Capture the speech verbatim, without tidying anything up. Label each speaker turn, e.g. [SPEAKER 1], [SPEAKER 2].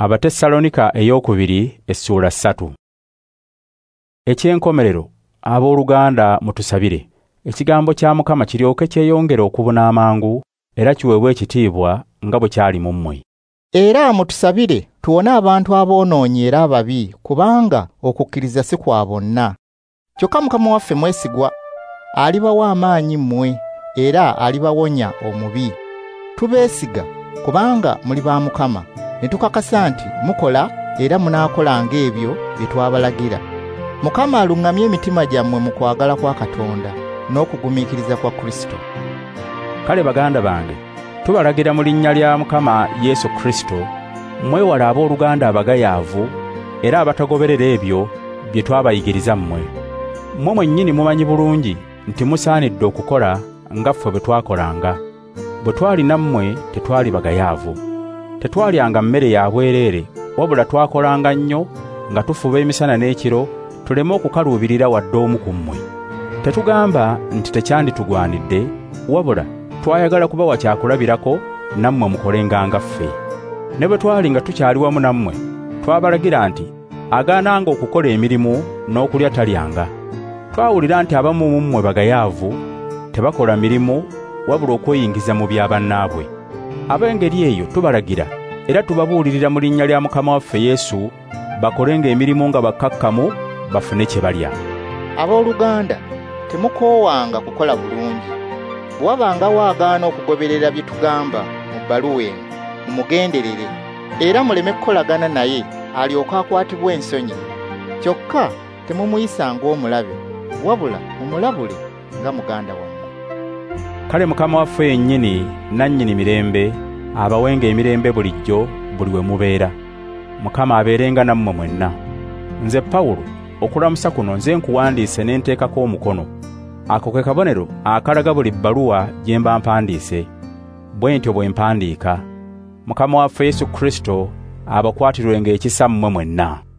[SPEAKER 1] Abatesalonika eyokubiri essula ssatu. Ekyenkomerero abooluganda mutusabire ekigambo kya Mukama kiryoke kyeyongera okubuna amangu era kiweebwe ekitiibwa nga bwe kyali mu mmwe.
[SPEAKER 2] Era mutusabire tuwone abantu aboonoonyi era ababi, kubanga okukkiriza si kwa bonna. Kyokka Mukama waffe mwesigwa, alibawa amaanyi mmwe era alibawonya omubi. Tubeesiga kubanga muli ba Mukama, ne tukakasa nti mukola era munaakolanga ebyo bye twabalagira. Mukama aluŋŋamye emitima gyammwe mu kwagala kwa Katonda n'okugumiikiriza kwa Kristo.
[SPEAKER 1] Kale baganda bange, tubalagira mu linnya lya Mukama Yesu Kristo, mwewala abooluganda abagayaavu era abatagoberera ebyo bye twabayigiriza mmwe. Mmwe mwennyini mumanyi bulungi nti musaanidde okukola nga ffe bwe twakolanga. Bwe twali nammwe tetwali bagayaavu. Tetwalyanga mmere ya bwereere, wabula twakolanga nnyo nga tufuba emisana n'ekiro, tuleme okukaluubirira wadde omu ku mmwe. Tetugamba nti tekyanditugwanidde, wabula twayagala kubawa kyakulabirako nammwe mukolenga nga ffe. Ne bwe twali nga tukyali wamu nammwe, twabalagira nti agaananga okukola emirimu n'okulya talyanga. Twawulira nti abamu mu mmwe bagayaavu, tebakola mirimu wabula okweyingiza mu bya bannaabwe. Ab'engeri eyo tubalagira era tubabuulirira mu linnya lya Mukama waffe Yesu bakolenga emirimu nga bakkakkamu bafune kye balya.
[SPEAKER 2] Abooluganda, temukoowanga kukola bulungi. Bwe wabanga waagaana okugoberera bye tugamba mu bbaluwa eno, mumugenderere era muleme kukolagana naye alyoke akwatibwe ensonyi. Kyokka temumuyisanga omulabe, wabula mumulabule nga muganda wammwe.
[SPEAKER 1] Kale Mukama waffe yennyini nannyini mirembe abawenga emirembe bulijjo buli we mubeera. Mukama abeerenga nammwe mwenna. Nze Pawulo okulamusa kuno nze nkuwandiise ne nteekako omukono. Ako ke kabonero akalaga buli bbaluwa gye mba mpandiise. Bwe ntyo bwe mpandiika. Mukama waffe Yesu Kristo abakwatirwenga ekisa mmwe mwenna.